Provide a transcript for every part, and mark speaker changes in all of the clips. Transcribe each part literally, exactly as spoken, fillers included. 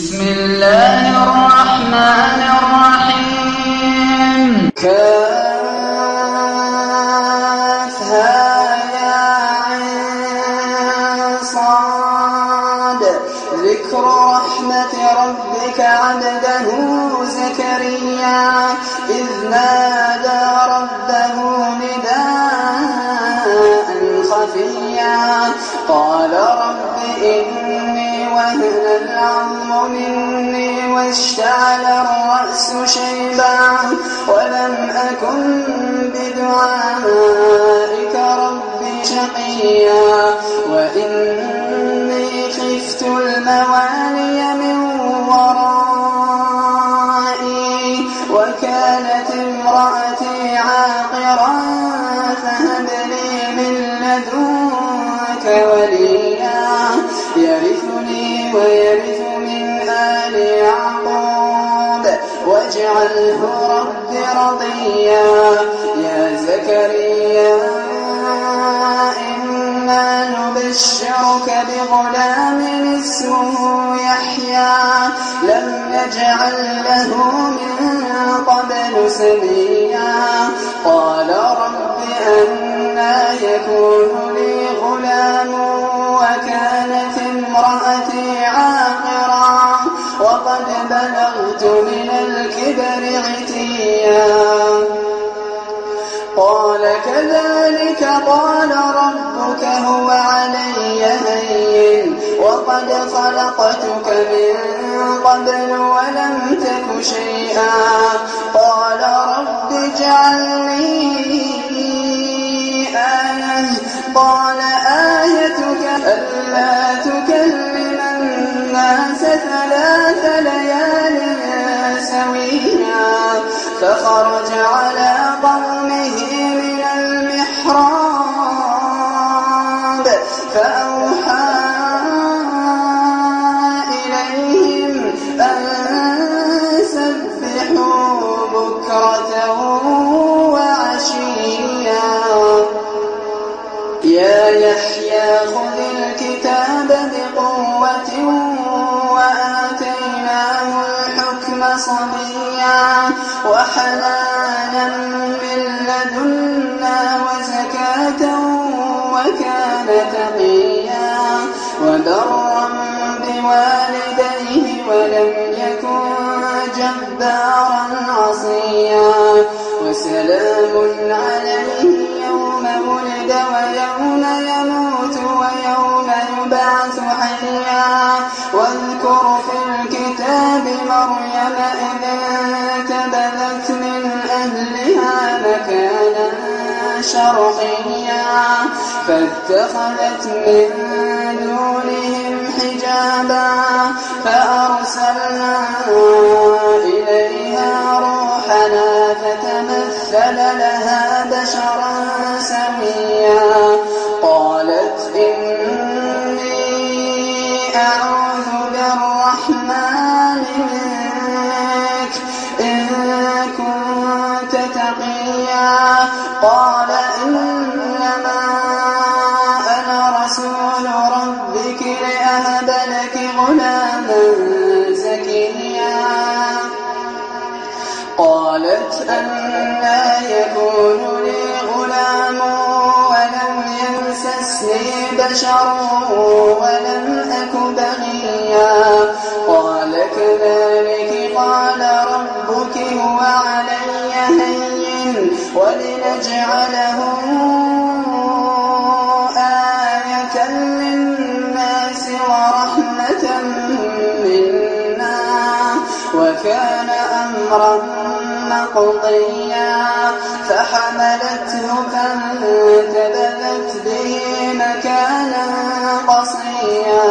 Speaker 1: بسم الله الرحمن الرحيم. كافها يا عين صاد. ذكر رحمة ربك عبده زكريا إذ نادى ربه نداء خفيا قال رب إني وهن العظم مني واشتعل الرأس شيبا ولم أكن بدعائك رب شقيا وإني خفت الموالي من ورائي وكانت امرأتي عاقرا فهب لي من لدنك وليا يرثني ويرث من آل يعقوب واجعله رب رضيا. يا زكريا إنا نبشرك بغلام اسمه يحيى لم نجعل له من قبل سميا قال رب أنى يكون لي غلام وكانت امرأتي عاقرا وقد بلغت من الكبر عتيا قال كذلك قال ربك هو علي هين وقد خلقتك من قبل ولم تك شيئا قال رب اجعل لي آية قال آيتك ألا تكلم الناس ثلاث ليال سويا فخرج على قومه من المحراب فأوحى إليهم أن سبحوا بكرة وعشيا. يا يحيى خذ الكتاب بقوة وآتيناه الحكم صبيا وحنانا من لدنا وزكاة وكان تقيا وبرا بوالديه ولم يكن جبارا عصيا وسلام عليه يوم ولد ويوم يموت ويوم يبعث حيا واذكر في الكتاب مريم إذ انتبذت من أهلها مكانا شرقيا فاتخذت من دونهم حجابا فأرسلنا إليها روحنا فتمثل لها بشرا سويا قالت إني أعوذ بالرحمن منك إن كنت تقيا قال إنما أنا رسول ربك لأهب لك غلاما زكيا قالت أنى يكون لي غلام ولم يمسسني بشر ولم أك بغيا قال كذلك قال ربك هو علي هين ولنجعله آية للناس ورحمة منا وكان أمرا مقضيا فحملته فانتبذت به مكانا قصيا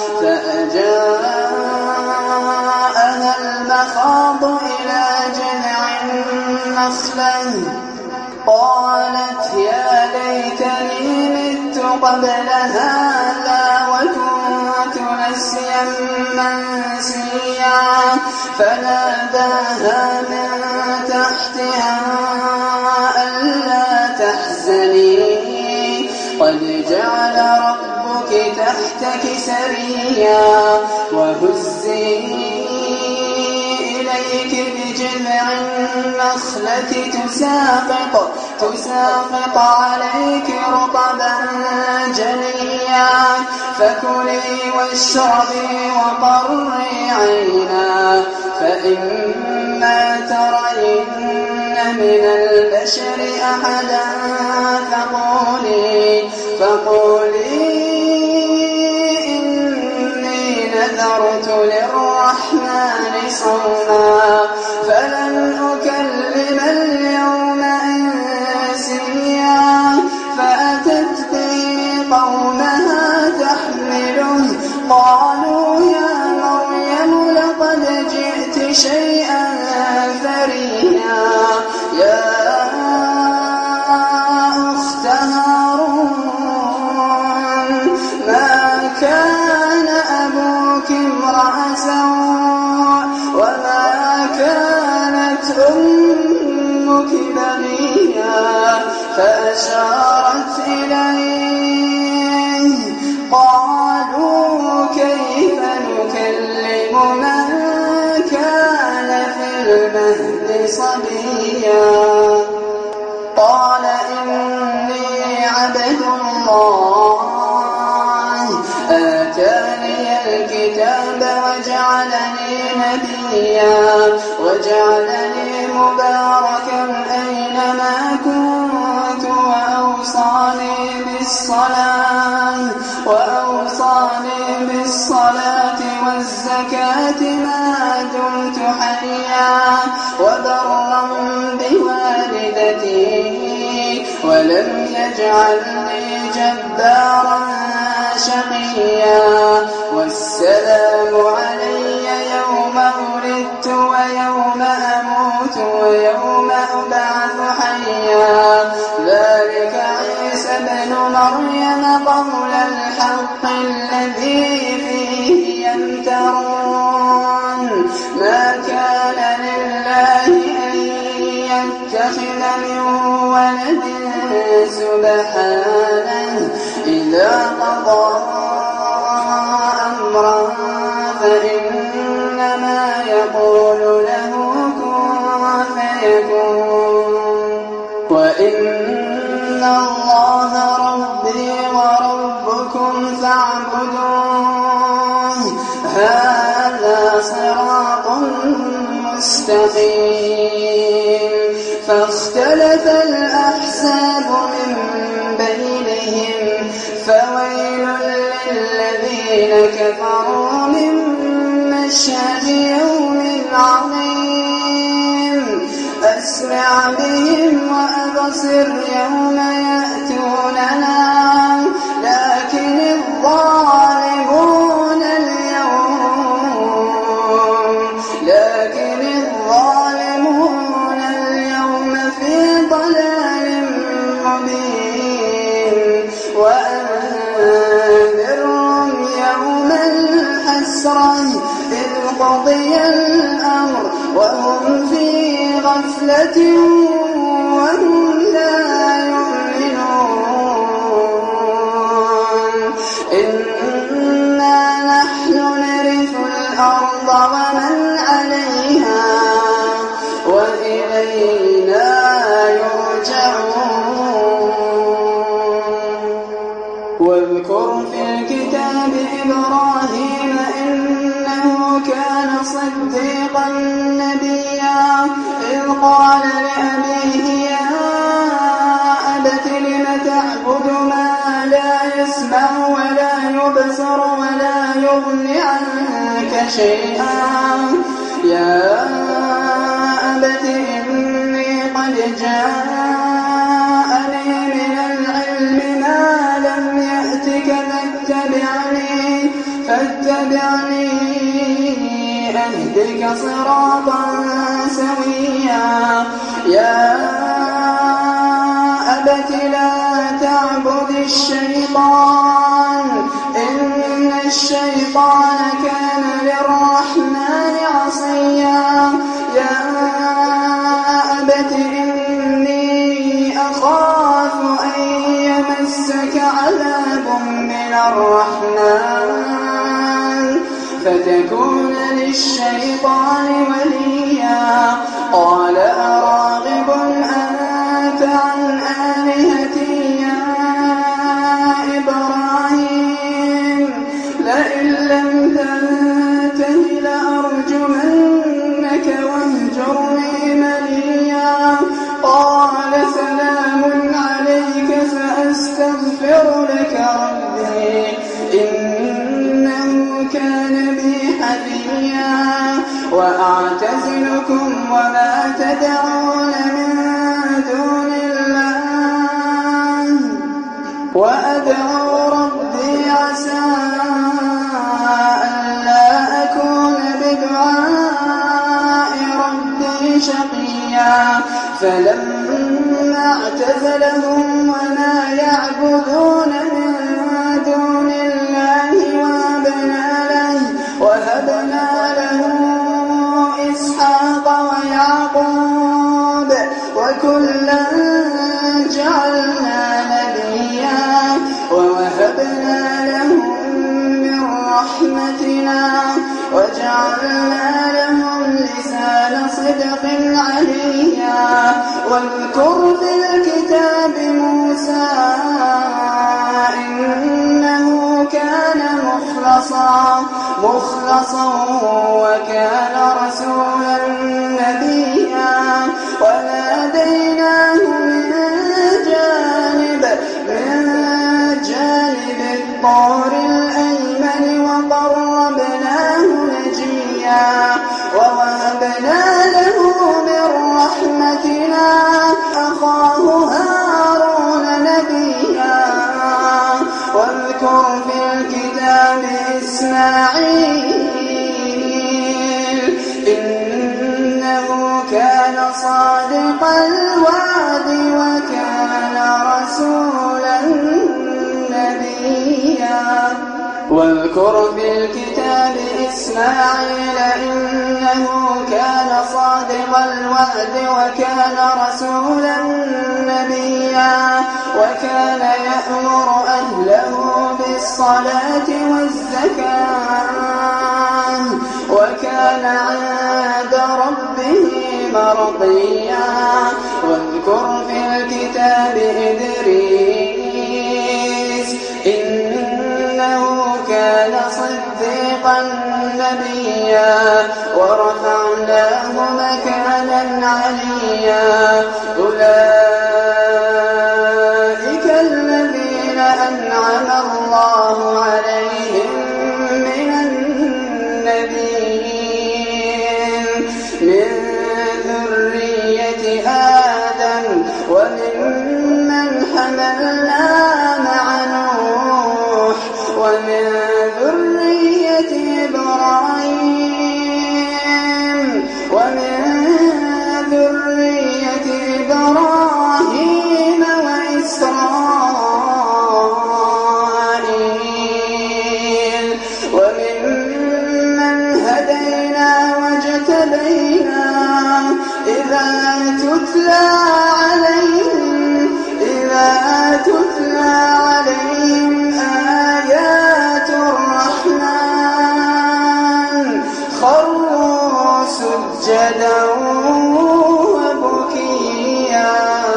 Speaker 1: فأجاءها المخاض إلى جذع النخلة قالت يا ليتني مت قبل هذا وكنت نسيا منسيا فناداها من تحتها ألا تحزني قد جعل ربك تحتك سريا وهزي إليك بجذع النخلة تساقط, تساقط عليك رطبا جنيا فكلي واشربي وقري عينا فإما ترين من البشر أحدا فقولي, فقولي إني نذرت للرحمن صوما فلن أكلم اليوم إنسيا فأتت به قومها تحمله قالوا يا مريم لقد جئت شيئا فريا يا أخت هارون ما كان أبوك امرأ سوء وما كانت أمك بغيا فأشارت إليه قالوا كيف نكلم من كان في المهد صبيا قال إني عبد الله آتاني الكتاب وجعلني نبيا وجعلني مباركا أينما كنت وأوصاني بالصلاة وأوصاني بالصلاة والزكاة ما دمت حيا وبرا بوالدتي ولم يجعلني جبارا شقيا والسلام علي يوم ولدت ويوم أموت ويوم أبعث حيا ذلك عيسى ابن مريم قول الحق الذي فيه يمترون ما كان لله أن يتخذ من ولد سبحانه إذا قضى أمرا فإنما يقول له كن فيكون وإن الله ربي وربكم فاعبدوه هذا صراط مستقيم فاختلف الأحزاب من بينهم فويل للذين كفروا من مشهد يوم عظيم أسمع بهم وأبصر يوم يأتوننا لكن الظالمون اليوم لكن الظالمون اليوم في ضلال مبين وأنذرهم يوم الحسرة إذ قضي الأمر وهم في غفلة وهم لا يؤمنون إنا نحن نرث الأرض ومن عليها وإلينا يرجعون واذكر في الكتاب إبراهيم إنه كان صديقا نبيا إذ قال لأبيه يا أبت لم تعبد ما لا يسمع ولا يبصر ولا يغني عنك شيئا يا أبت إني قد جاءني من العلم ما لم يأتك فاتبعني فاتبعني أهدك صراطا سويا يا أبت لا تعبد الشيطان إن الشيطان كان للرحمن عصيا يا أبت إني أخاف أن يمسك عذاب من الرحمن للشيطان وليا قال أراغب أنت عن آلهتي يا إبراهيم لئن لم تنته لأرجمنك واهجرني مليا قال سلام عليك سأستغفر لك ربي إنه كان بي حفيا وأعتزلكم وما تدعون من دون الله وأدعو ربي عسى ألا أكون بدعاء ربي شقيا فلما اعتزلهم وما يعبدون من دون الله وهبنا له, وهبنا له إسحاق ويعقوب وكلا جعلنا نبيا ووهبنا لهم من رحمتنا وجعلنا لهم لسان صدق عليا واذكر في الكتاب موسى إنه كان مخلصا مخلصا وكان رسولا نبيا وناديناه من جانب من جانب الطور الأيمن وقربناه نجيا ووهبنا له من رحمتنا أخاه هارون نبيا واذكر في الكتاب إسماعيل إنه كان صادق الوعد وكان رسولا نبيا واذكر في الكتاب إسماعيل إنه كان صادق الوعد وكان رسولا نبيا وكان يأمر أهله بالصلاة والزكاة وكان عند ربه مرضيا واذكر في الكتاب إدريس إنه كان صديقا نبيا ورفعناه مكانا عليا أولئك الذين أنعم الله عليهم من النبيين من ذرية آدم وممن حملنا مع نوح ومن ذرية إبراهيم ومن ذرية إبراهيم وإسرائيل وممن هدينا واجتبينا إذا تتلى عليهم إذا تتلى عليهم آيات الرحمن خروا سجدا وبكيا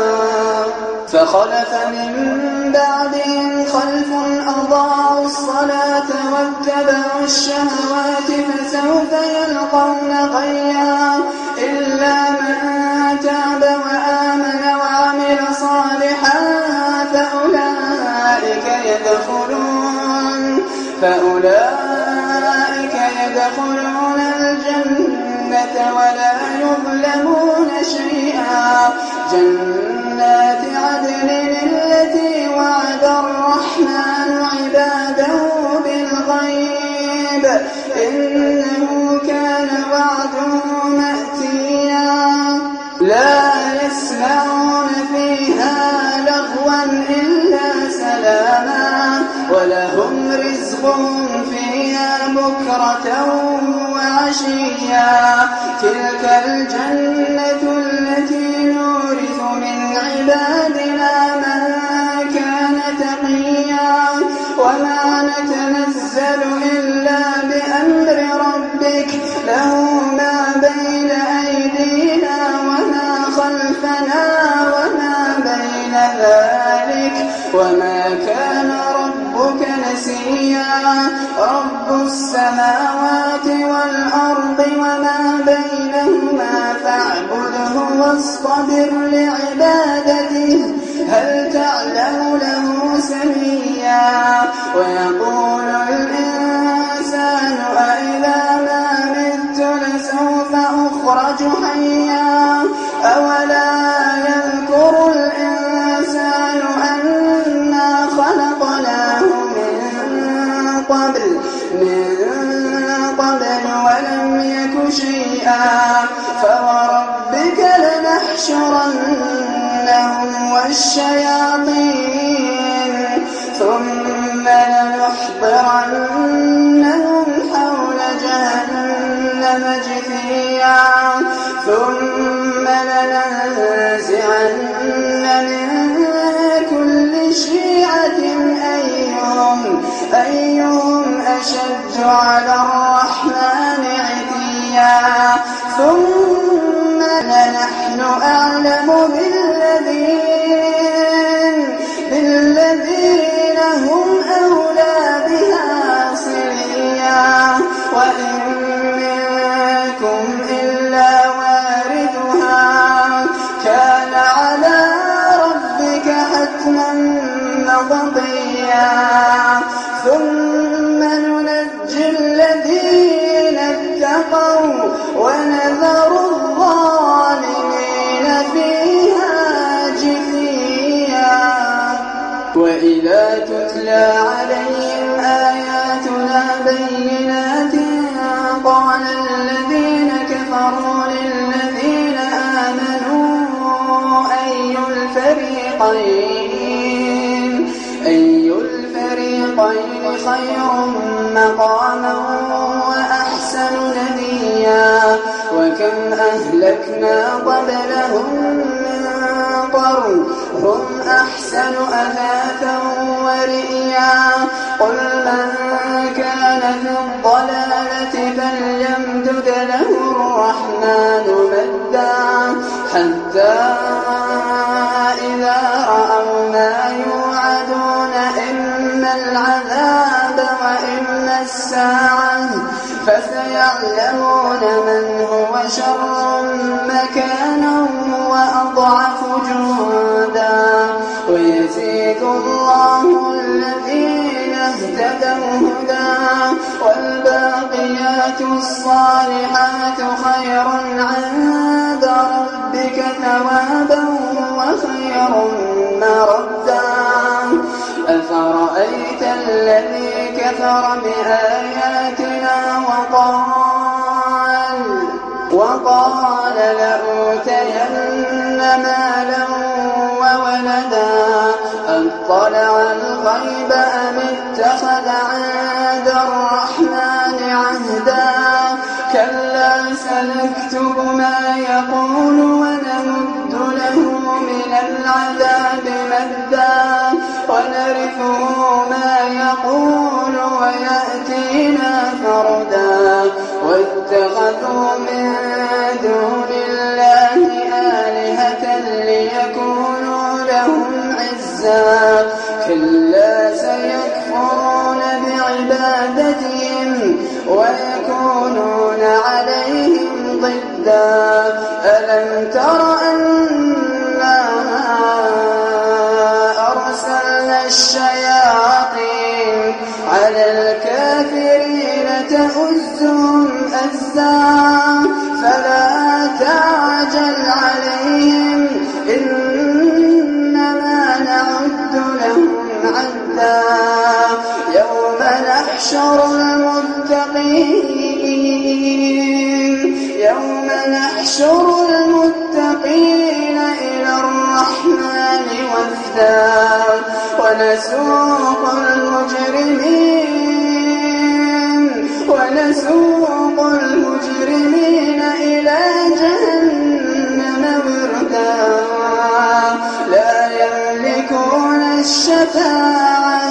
Speaker 1: فخلف من بعدهم خلف أضاعوا الصلاة واتبعوا الشهوات فسوف يلقون غيا إلا من تاب وآمن وعمل صالحا فأولئك يدخلون فأولئك يدخلون الجنة ولا يظلمون شيئا جنات عدن التي وعد الرحمن عباده بالغيب إنه كان وعده مأتيا لا يسمعون فيها لغوا إلا سلاما ولهم رزقهم فيها بكرة وعشيا تلك الجنة التي نورث من عبادنا من كان تقيا وما نتنزل إلا بأمر ربك ما بين أيدينا وما خلفنا وما بين ذلك وما كان ربك نسيا رب السماوات والأرض وما بينهما فاعبده واصطبر لعبادته هل تعلم له سميا ويقول الإنسان أإذا ما مت لسوف أخرج حيا أولا يذكر الإنسان أنا خلقناه من قبل من قبل ولم يك شيئا فوربك لنحشرنهم والشياطين ثم لنحضرنهم حول جهنم جثيا ثم لننزعن من كل شيعة أيهم, أيهم أشد على الرحمن عتيا ثم لنحن أعلم بالذين, بالذين هم أولى بها صليا وإن منكم إلا واردها كان على ربك حتما مقضيا ثم ننجي الذين اتقوا ونذر الظالمين فيها جثيا وإذا تتلى عليهم آياتنا بينات قال الذين كفروا للذين آمنوا أي الفريقين أي الفريقين خير مقاما وأحسن نديا وكم أهلكنا قبلهم من قرن هم أحسن أثاثا ورئيا قل من كان في الضلالة فليمدد له الرحمن مدا حتى إذا رأوا ما يوعدون إما العذاب وإما الساعة فسيعلمون من هو شر مكانا وأضعف جندا ويزيد الله الذين اهتدوا هدى والباقيات الصالحات خير عند ربك ثوابا وخير مردا أفرأيت الذي كفر بآياتنا وقال وقال لأوتين مالا وولدا أطلع الغيب أم اتخذ عند الرحمن عهدا كلا سنكتب ما يقول ونمد له من العذاب مدا ونرثه ما يقول ويأتينا فردا واتخذوا من دون الله آلهة ليكونوا لهم عزا كلا سيكفرون بعبادتهم ويكونون عليهم ضدا ألم تر أنا أرسلنا الشياطين على الكافرين تؤزهم أزا فلا تعجل عليهم إنما نعد لهم عدا يوم نحشر المتقين يوم نحشر المتقين إلى الرحمن وفدا ونسوق المجرمين ونسوق المجرمين إلى جهنم وردا لا يملكون الشفاعة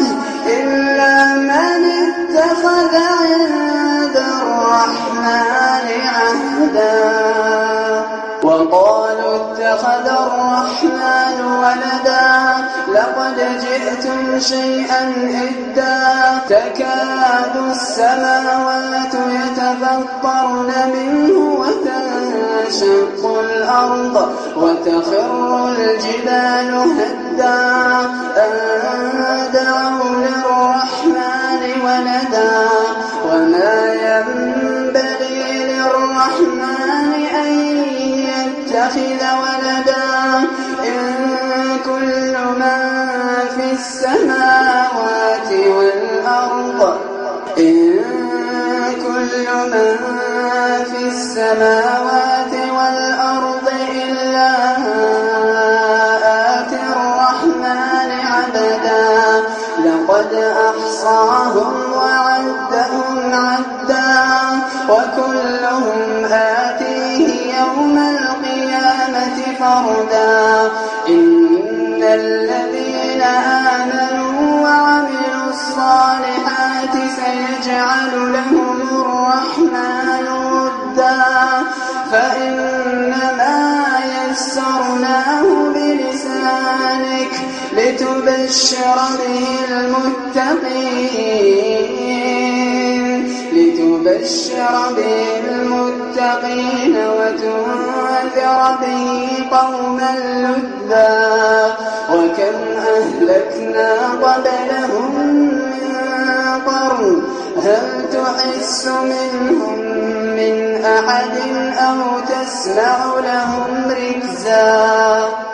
Speaker 1: إلا من اتخذ عند الرحمن عددا وقالوا اتخذ الرحمن ولدا لقد جئتم شيئا إدا تكاد السماوات يتفطرن منه وتنشق الأرض وتخر الجبال هدا أن دعوا للرحمن ولدا وما ينبغي للرحمن أن يتخذ ولدا إن كل من في السماوات والأرض إن كل من في السماوات والأرض إلا آتي الرحمن عبدا لقد أحصاهم وعدهم عدا وكلهم آتيه يوم القيامة فردا إن الذين آمنوا وعملوا الصالحات سيجعل لهم الرحمن ودا فإنما يسرناه بلسانك لتبشر به المتقين لتبشر به المتقين وتنذر به قوما لدا وكم أهلكنا قبلهم من قرن هل تحس منهم من أحد أو تسمع لهم ركزا